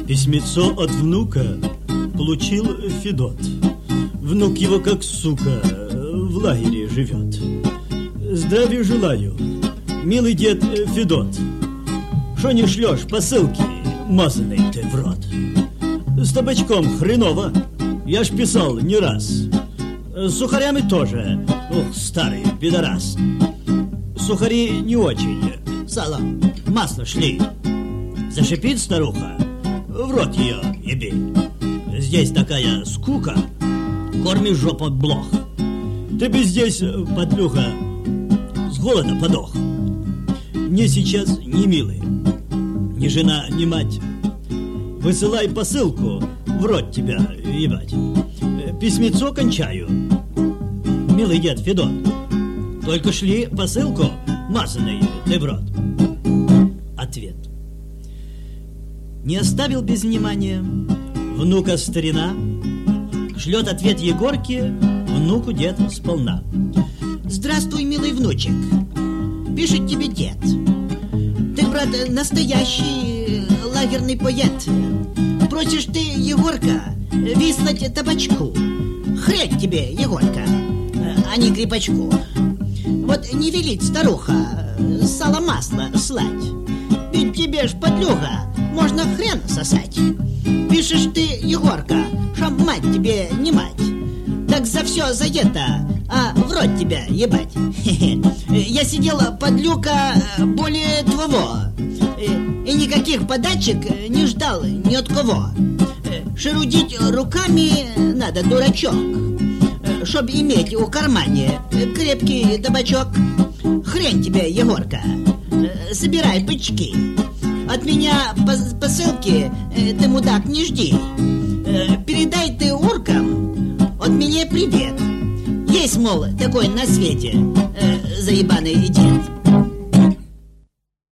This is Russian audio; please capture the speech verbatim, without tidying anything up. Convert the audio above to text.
Письмецо от внука получил Федот. Внук его, как сука, в лагере живет. Здравия желаю, милый дед Федот. Шо не шлешь посылки, мазаный ты в рот? С табачком хреново, я ж писал не раз. С сухарями тоже, ух, старый пидорас. Сухари не очень, сало, масло шли. Зашипит старуха, в рот ее еби. Здесь такая скука, корми жопу блох. Ты бы здесь, подлюха, с голода подох. Мне сейчас не милый, ни жена, ни мать. Высылай посылку, в рот тебя ебать. Письмецо кончаю, милый дед Федот. Только шли посылку, мазаный ты в рот. Ответ. Не оставил без внимания внука старина. Шлет ответ Егорке внуку дед сполна. Здравствуй, милый внучек, пишет тебе дед. Ты, брат, настоящий лагерный поэт. Просишь ты, Егорка, вислать табачку. Хрень тебе, Егорка, а не крепачку. Вот не велит старуха сало-масло слать. Ведь тебе ж, подлюга, можно хрен сосать. Пишешь ты, Егорка, что мать тебе не мать. Так за все за это, а в рот тебя ебать. Я сидела, подлюка, более твоего, и никаких подачек не ждал ни от кого. Шерудить руками надо, дурачок, чтоб иметь у кармане крепкий табачок. Хрень тебе, Егорка, собирай бычки. От меня пос- посылки ты, мудак, не жди. Передай ты уркам от меня привет. Есть, мол, такой на свете заебаный дед.